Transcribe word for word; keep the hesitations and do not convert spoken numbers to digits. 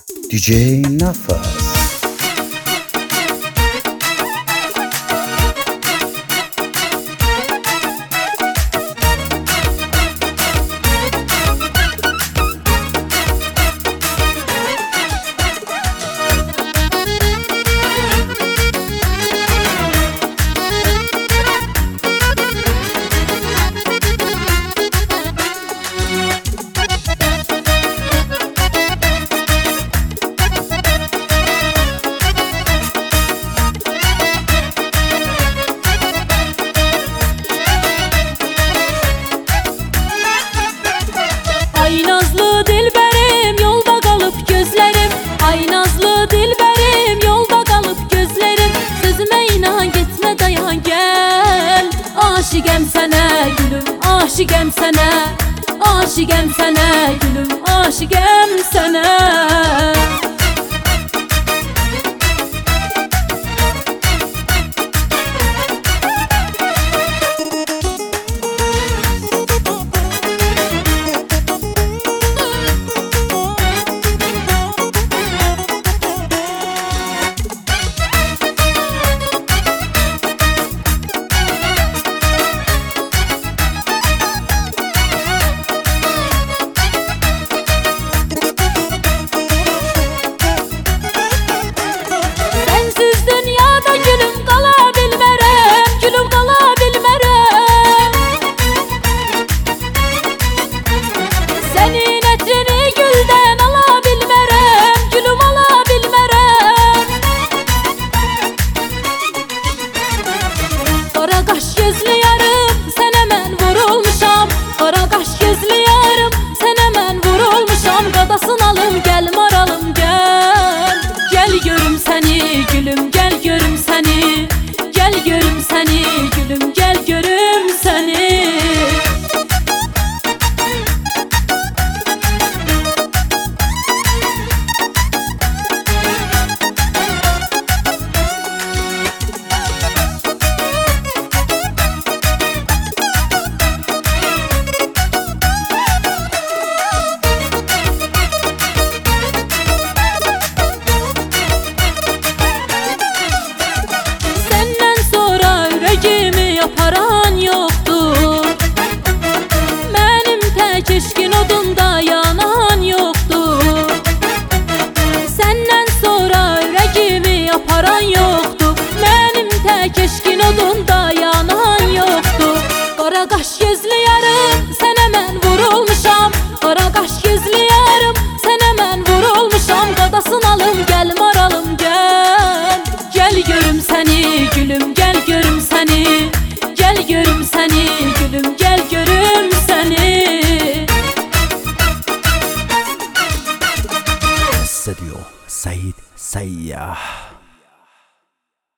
D J Nafas. Ay nazlı dilberim, yolda kalıp gözlerim. Ay nazlı dilberim, yolda kalıp gözlerim. Sözüme inan, gitme dayan gel. Aşıgem sene gülüm, aşıgem sene. Aşıgem sene gülüm, aşıgem sene. Gel maralım gel, gel görüm seni gülüm, gel görüm seni. Gel görüm seni gülüm, gel görüm seni. Yaparan yoktur, benim tek eşkin odunda yanan yoktur. Senden sonra yüreğimi yaparan yoktu, benim tek eşkin odunda yanan yoktu. Qara qaş gözlü yarım, sənə mən vurulmuşam. Qara qaş gözlü yarım, sənə mən vurulmuşam. Qadasın alım, gel maralım gel. Gel görüm səni gülüm, gel görüm səni. Gel görüm seni gülüm, gel görüm seni. Studio Said Sayyah.